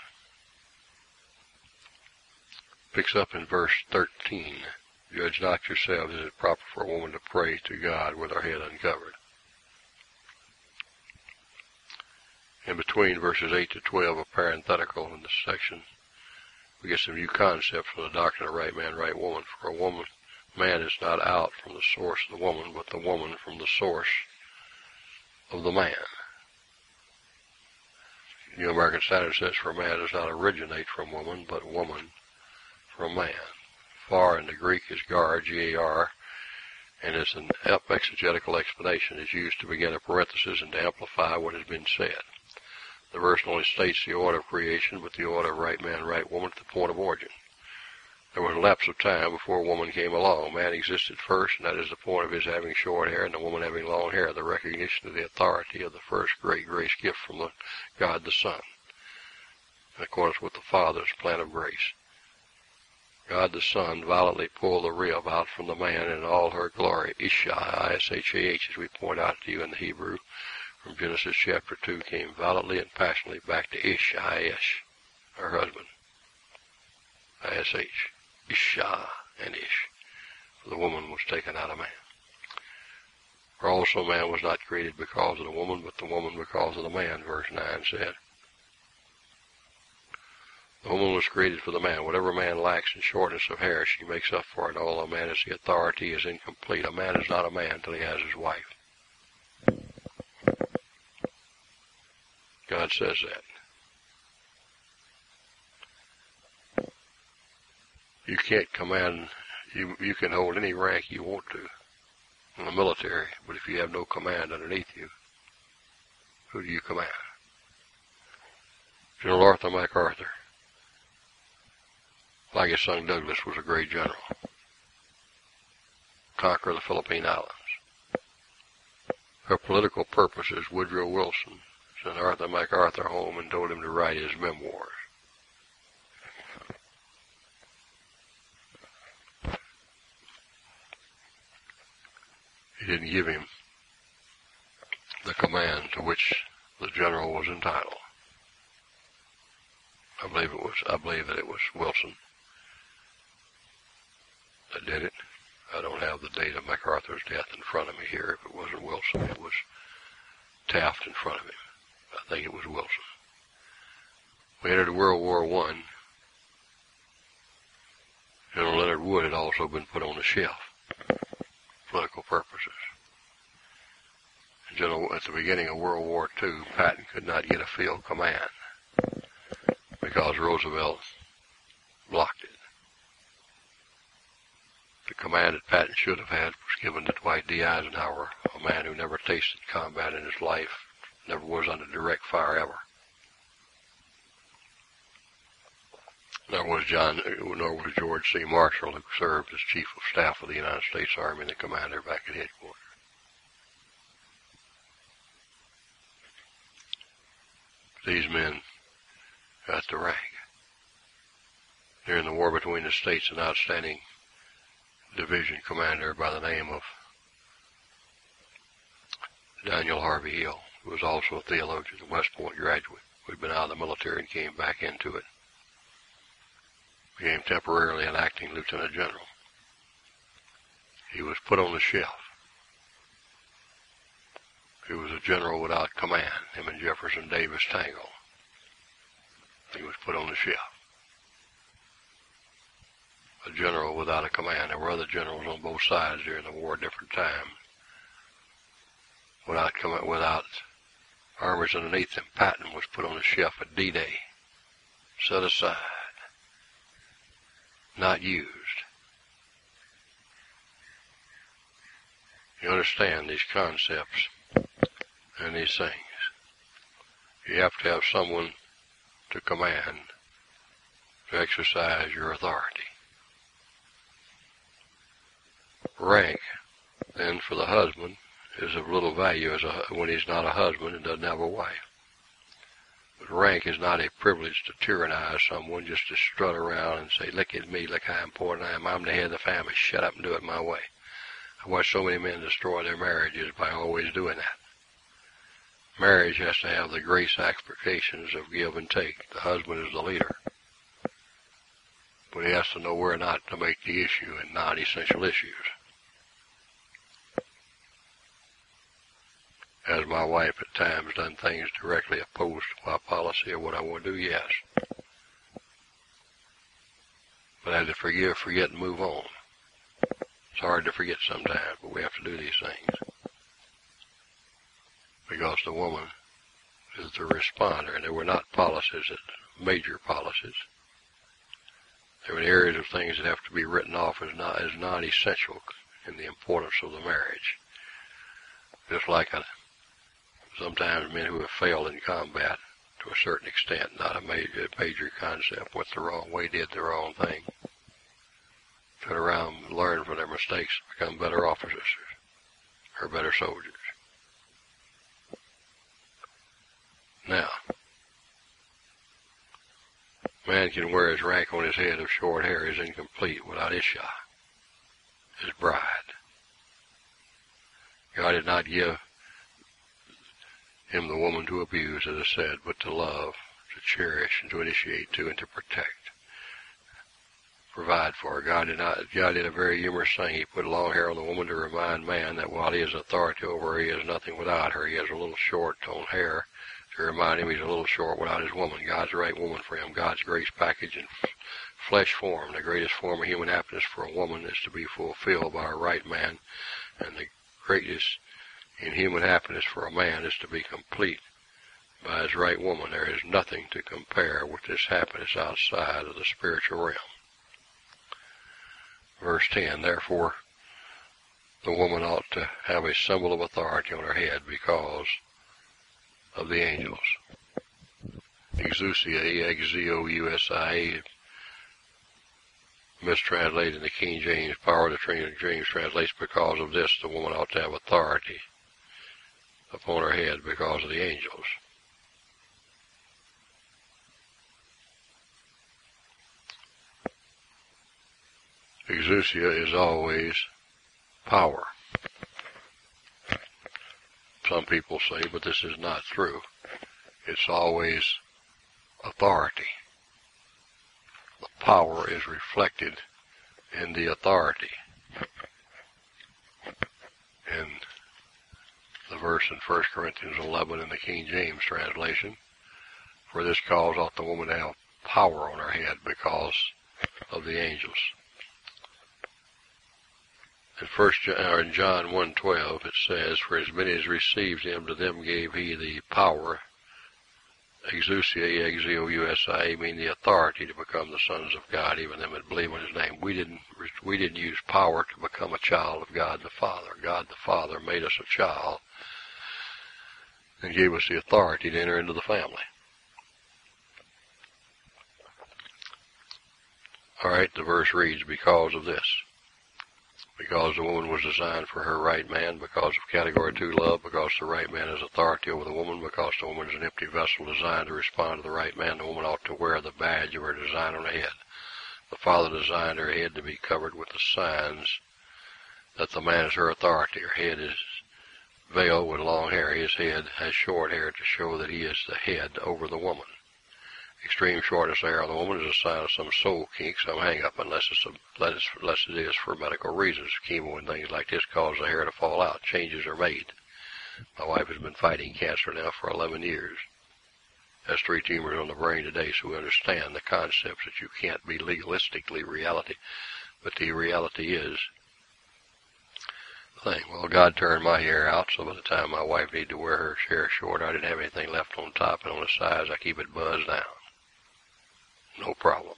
Picks up in verse 13, judge not yourselves, is it proper for a woman to pray to God with her head uncovered? In between verses 8 to 12, a parenthetical in this section, we get some new concepts from the doctrine of right man, right woman. For a woman, man is not out from the source of the woman, but the woman from the source of the man. New American Standard says, for man does not originate from woman, but woman from man. Far in the Greek is gar, G-A-R, and it's an exegetical explanation. It's used to begin a parenthesis and to amplify what has been said. The verse only states the order of creation, but the order of right man, right woman at the point of origin. There was a lapse of time before woman came along. Man existed first, and that is the point of his having short hair and the woman having long hair, the recognition of the authority of the first great grace gift from the God the Son, in accordance with the Father's plan of grace. God the Son violently pulled the rib out from the man in all her glory. Isha, I-S-H-A-H, as we point out to you in the Hebrew, from Genesis chapter 2, came violently and passionately back to Ish, I-S, her husband. I-S-H, Isha and Ish. For the woman was taken out of man. For also man was not created because of the woman, but the woman because of the man, verse 9 said. The woman was created for the man. Whatever man lacks in shortness of hair, she makes up for it. Although man has the authority, is incomplete. A man is not a man until he has his wife. God says that. You can't command, you can hold any rank you want to. in the military, but if you have no command underneath you, who do you command? General Arthur MacArthur, like his son Douglas, was a great general. Conquer the Philippine Islands. For political purposes, Woodrow Wilson sent Arthur MacArthur home and told him to write his memoirs. He didn't give him the command to which the general was entitled. I believe that it was Wilson that did it. I don't have the date of MacArthur's death in front of me here. If it wasn't Wilson, it was Taft in front of him. I think it was Wilson. We entered World War I. General Leonard Wood had also been put on the shelf for political purposes. At the beginning of World War II, Patton could not get a field command because Roosevelt blocked it. The command that Patton should have had was given to Dwight D. Eisenhower, a man who never tasted combat in his life, never was under direct fire ever. Nor was George C. Marshall, who served as Chief of Staff of the United States Army and the commander back at headquarters. These men got the rank. During the war between the states, an outstanding division commander by the name of Daniel Harvey Hill, who was also a theologian, a West Point graduate, who had been out of the military and came back into it, became temporarily an acting lieutenant general. He was put on the shelf. He was a general without command, him and Jefferson Davis tangled. He was put on the shelf. A general without a command. There were other generals on both sides during the war at different times. Without armies underneath him. Patton was put on the shelf at D-Day. Set aside. Not used. You understand these concepts and these things. You have to have someone to command, to exercise your authority. Rank, then, for the husband is of little value when he's not a husband and doesn't have a wife. But rank is not a privilege to tyrannize someone, just to strut around and say, look at me, look how important I am, I'm the head of the family, shut up and do it my way. I watch so many men destroy their marriages by always doing that. Marriage has to have the grace expectations of give and take. The husband is the leader. But he has to know where not to make the issue and non-essential issues. Has my wife at times done things directly opposed to my policy or what I want to do? Yes. But I had to forgive, forget, and move on. It's hard to forget sometimes, but we have to do these things. Because the woman is the responder, and there were not policies, major policies. There were areas of things that have to be written off as non-essential in the importance of the marriage. Just like sometimes men who have failed in combat, to a certain extent, not a major concept, went the wrong way, did the wrong thing. Turn around and learn from their mistakes, become better officers or better soldiers. Now, man can wear his rank on his head if short hair is incomplete without Isha, his bride. God did not give him the woman to abuse, as I said, but to love, to cherish, and to initiate to, and to protect, provide for her. God did a very humorous thing. He put long hair on the woman to remind man that while he has authority over her, he has nothing without her. He has a little short-toned hair to remind him he's a little short without his woman. God's the right woman for him. God's grace package in flesh form. The greatest form of human happiness for a woman is to be fulfilled by a right man, and the greatest in human happiness for a man is to be complete by his right woman. There is nothing to compare with this happiness outside of the spiritual realm. Verse 10, therefore, the woman ought to have a symbol of authority on her head because of the angels. Exousia, E-X-Z-O-U-S-I-A, mistranslated in the King James, Power of the King James translates, because of this the woman ought to have authority upon her head because of the angels. Exousia is always power. Some people say, but this is not true. It's always authority. The power is reflected in the authority. In the verse in 1 Corinthians 11 in the King James translation, for this cause ought the woman to have power on her head because of the angels. In John 1:12 it says, for as many as received him, to them gave he the power, exousia, E-X-Z-O-U-S-I-A, mean the authority to become the sons of God, even them that believe in his name. We didn't use power to become a child of God the Father. God the Father made us a child and gave us the authority to enter into the family. All right, the verse reads, because of this. Because the woman was designed for her right man, because of category 2 love, because the right man has authority over the woman, because the woman is an empty vessel designed to respond to the right man, the woman ought to wear the badge of her design on her head. The Father designed her head to be covered with the signs that the man is her authority. Her head is veiled with long hair. His head has short hair to show that he is the head over the woman. Extreme shortness of hair on the woman is a sign of some soul kink, some hang-up, unless it is for medical reasons. Chemo and things like this cause the hair to fall out. Changes are made. My wife has been fighting cancer now for 11 years. Has 3 tumors on the brain today, so we understand the concepts that you can't be legalistically reality. But the reality is the thing. Well, God turned my hair out, so by the time my wife needed to wear her hair short, I didn't have anything left on top, and on the sides I keep it buzzed down. No problem.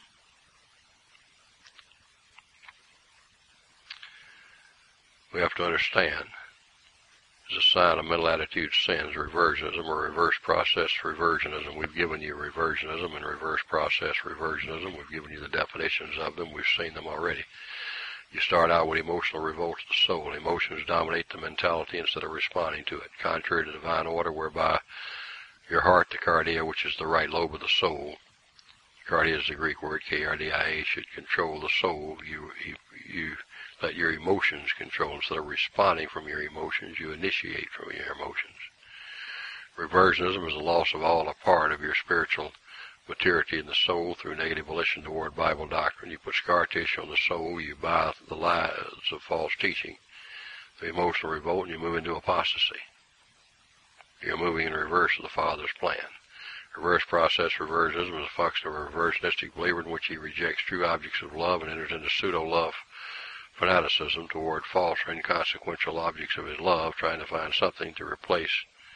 We have to understand, as a sign of mental attitude sins, reversionism or reverse process reversionism. We've given you reversionism and reverse process reversionism. We've given you the definitions of them. We've seen them already. You start out with emotional revolt of the soul. Emotions dominate the mentality instead of responding to it, contrary to divine order, whereby your heart, the cardia, which is the right lobe of the soul, cardia is the Greek word, K-R-D-I-A, should control the soul. You let your emotions control. Instead of responding from your emotions, you initiate from your emotions. Reversionism is the loss of all or part of your spiritual maturity in the soul through negative volition toward Bible doctrine. You put scar tissue on the soul, you buy the lies of false teaching, the emotional revolt, and you move into apostasy. You're moving in reverse of the Father's plan. Reverse process reversionism is a function of a reversionistic believer in which he rejects true objects of love and enters into pseudo-love fanaticism toward false or inconsequential objects of his love, trying to find something to replace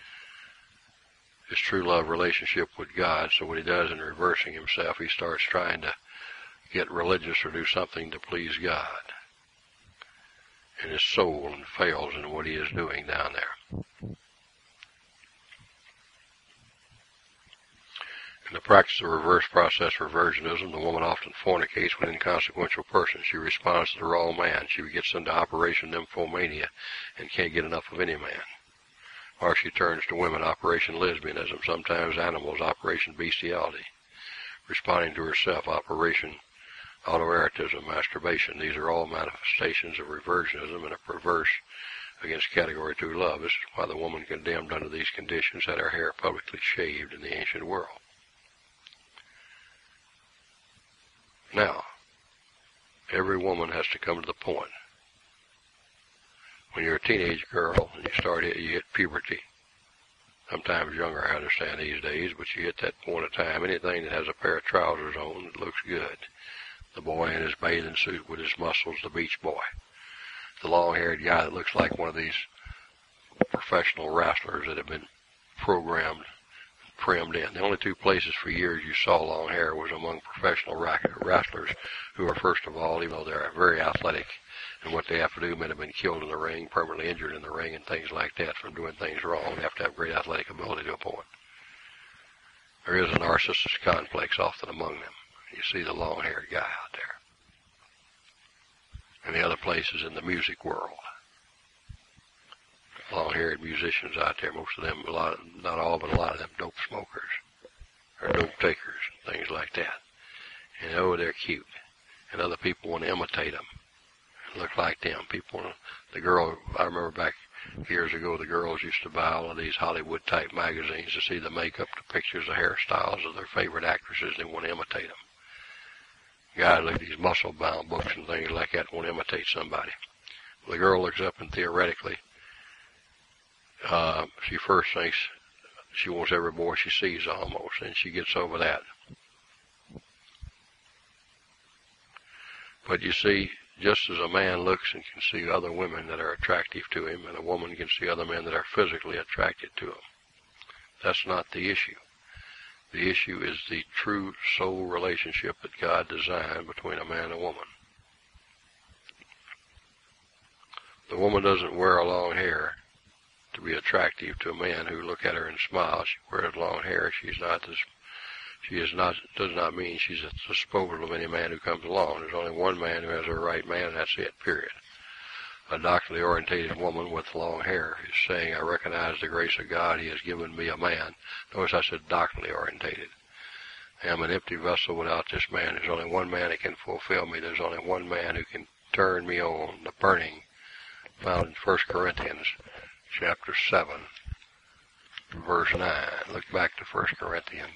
his true love relationship with God. So what he does in reversing himself, he starts trying to get religious or do something to please God in his soul, and fails in what he is doing down there. In the practice of reverse process reversionism, the woman often fornicates with inconsequential persons. She responds to the wrong man. She gets into Operation Nymphomania and can't get enough of any man. Or she turns to women, Operation Lesbianism, sometimes animals, Operation Bestiality. Responding to herself, Operation Autoerotism, masturbation. These are all manifestations of reversionism and a perverse against category 2 love. This is why the woman condemned under these conditions had her hair publicly shaved in the ancient world. Now, every woman has to come to the point. When you're a teenage girl and you hit puberty, sometimes younger, I understand these days, but you hit that point of time, anything that has a pair of trousers on that looks good. The boy in his bathing suit with his muscles, the beach boy. The long-haired guy that looks like one of these professional wrestlers that have been programmed, trimmed in. The only 2 places for years you saw long hair was among professional wrestlers who are, first of all, even though they're very athletic And what they have to do may have been killed in the ring, permanently injured in the ring, and things like that from doing things wrong. They have to have great athletic ability to a point. There is a narcissistic complex often among them. You see the long-haired guy out there. And the other places in the music world. Long-haired musicians out there, most of them, not all, but a lot of them dope smokers or dope takers, things like that. And oh, they're cute. And other people want to imitate them, look like them. I remember back years ago, the girls used to buy all of these Hollywood-type magazines to see the makeup, the pictures, the hairstyles of their favorite actresses. They want to imitate them. Guys look at these muscle-bound books and things like that, want to imitate somebody. Well, the girl looks up and theoretically, she first thinks she wants every boy she sees almost, and she gets over that. But you see, just as a man looks and can see other women that are attractive to him, and a woman can see other men that are physically attracted to him, that's not the issue. The issue is the true soul relationship that God designed between a man and a woman. The woman doesn't wear long hair to be attractive to a man who look at her and smile. She wears long hair. Does not mean she's at the disposal of any man who comes along. There's only one man who has her right man, and that's it, period. A doctrinally orientated woman with long hair is saying, I recognize the grace of God. He has given me a man. Notice I said doctrinally orientated. I am an empty vessel without this man. There's only one man that can fulfill me. There's only one man who can turn me on. The burning found in 1 Corinthians chapter 7, verse 9. Look back to 1 Corinthians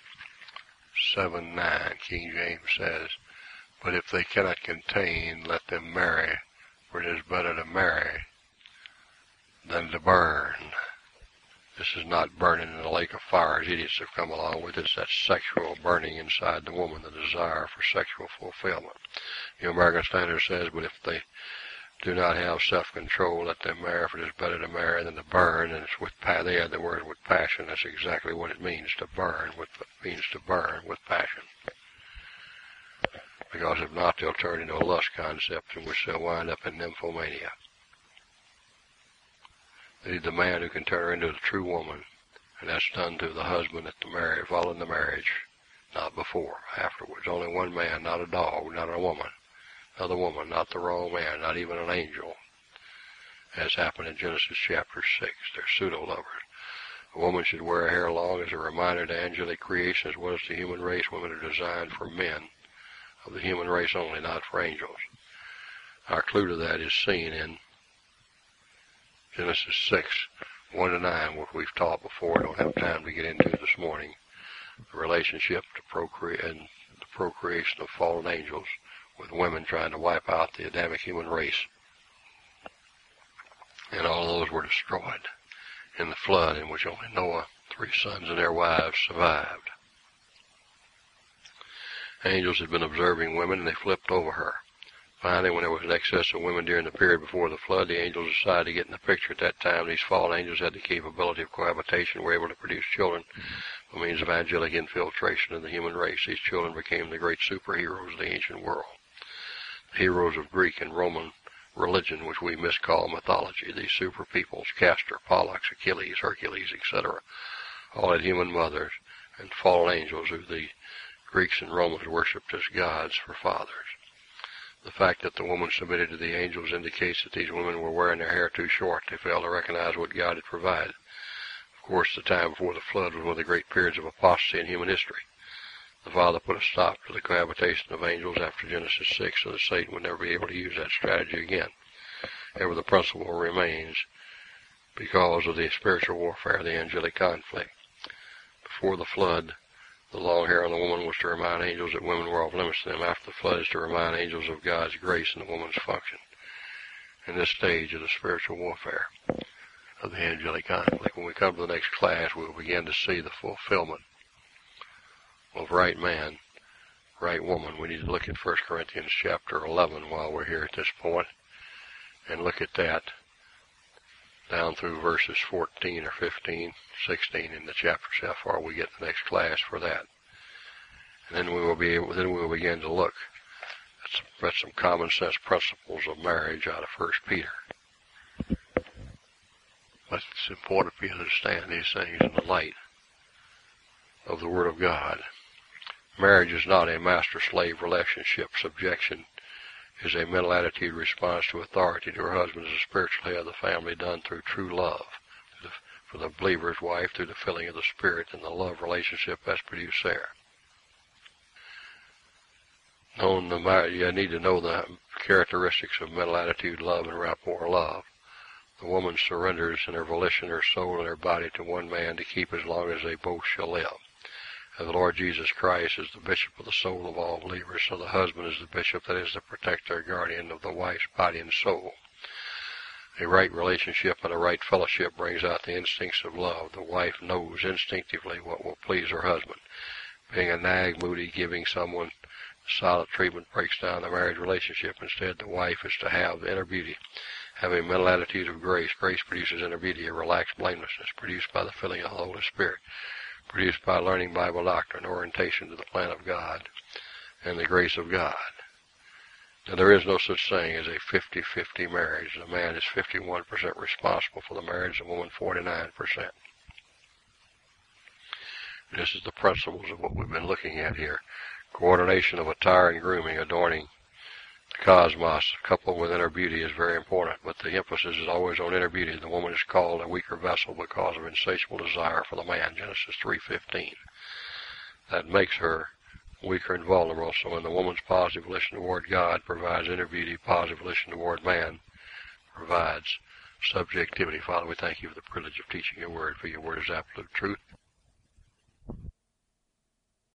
7:9. King James says, but if they cannot contain, let them marry, for it is better to marry than to burn. This is not burning in a lake of fire, as idiots have come along with. It's that sexual burning inside the woman, the desire for sexual fulfillment. The American Standard says, but if they do not have self-control, let them marry, for it is better to marry than to burn. And it's they add the word with passion. That's exactly what it means to burn. Means to burn with passion. Because if not, they'll turn into a lust concept in which they'll wind up in nymphomania. They need the man who can turn her into the true woman, and that's done through the husband at the marriage, following the marriage, not before, afterwards. Only one man, not a dog, not a woman. Another woman, not the wrong man, not even an angel, as happened in Genesis chapter 6. They're pseudo-lovers. A woman should wear her hair long as a reminder to angelic creation as well as the human race. Women are designed for men of the human race only, not for angels. Our clue to that is seen in Genesis 6, 1-9, what we've taught before. I don't have time to get into this morning. The relationship to procreate and the procreation of fallen angels with women trying to wipe out the Adamic human race. And all those were destroyed in the flood in which only Noah, 3 sons, and their wives survived. Angels had been observing women, and they flipped over her. Finally, when there was an excess of women during the period before the flood, the angels decided to get in the picture. At that time, these fallen angels had the capability of cohabitation, were able to produce children by means of angelic infiltration in the human race. These children became the great superheroes of the ancient world, the heroes of Greek and Roman religion, which we miscall mythology. These super peoples, Castor, Pollux, Achilles, Hercules, etc., all had human mothers and fallen angels who the Greeks and Romans worshipped as gods for fathers. The fact that the woman submitted to the angels indicates that these women were wearing their hair too short. They failed to recognize what God had provided. Of course, the time before the flood was one of the great periods of apostasy in human history. The Father put a stop to the cohabitation of angels after Genesis 6, so that Satan would never be able to use that strategy again. However, the principle remains because of the spiritual warfare, the angelic conflict. Before the flood, the long hair on the woman was to remind angels that women were off limits to them. After the flood, is to remind angels of God's grace in the woman's function. In this stage of the spiritual warfare of the angelic conflict, when we come to the next class, we'll begin to see the fulfillment of right man, right woman. We need to look at 1 Corinthians chapter 11 while we're here at this point, and look at that down through verses 14 or 15, 16 in the chapter. See how far we get in the next class for that. And then we will begin to look Read some common sense principles of marriage out of 1 Peter. But it's important for you to understand these things in the light of the Word of God. Marriage is not a master-slave relationship. Subjection is a mental attitude response to authority to her husband as a spiritual head of the family, done through true love for the believer's wife, through the filling of the Spirit and the love relationship that's produced there. You need to know the characteristics of mental attitude, love, and rapport love. The woman surrenders in her volition, her soul, and her body to one man to keep as long as they both shall live. And the Lord Jesus Christ is the bishop of the soul of all believers, so the husband is the bishop, that is the protector, guardian of the wife's body and soul. A right relationship and a right fellowship brings out the instincts of love. The wife knows instinctively what will please her husband. Being a nag, moody, giving someone silent treatment breaks down the marriage relationship. Instead, the wife is to have the inner beauty, have a mental attitude of grace. Grace produces inner beauty, a relaxed blamelessness, produced by the filling of the Holy Spirit, produced by learning Bible doctrine, orientation to the plan of God, and the grace of God. Now, there is no such thing as a 50-50 marriage. The man is 51% responsible for the marriage, the woman 49%. This is the principles of what we've been looking at here. Coordination of attire and grooming, adorning the cosmos, coupled with inner beauty, is very important, but the emphasis is always on inner beauty. The woman is called a weaker vessel because of insatiable desire for the man, Genesis 3:15. That makes her weaker and vulnerable. So when the woman's positive volition toward God provides inner beauty, positive volition toward man provides subjectivity. Father, we thank you for the privilege of teaching your word, for your word is absolute truth.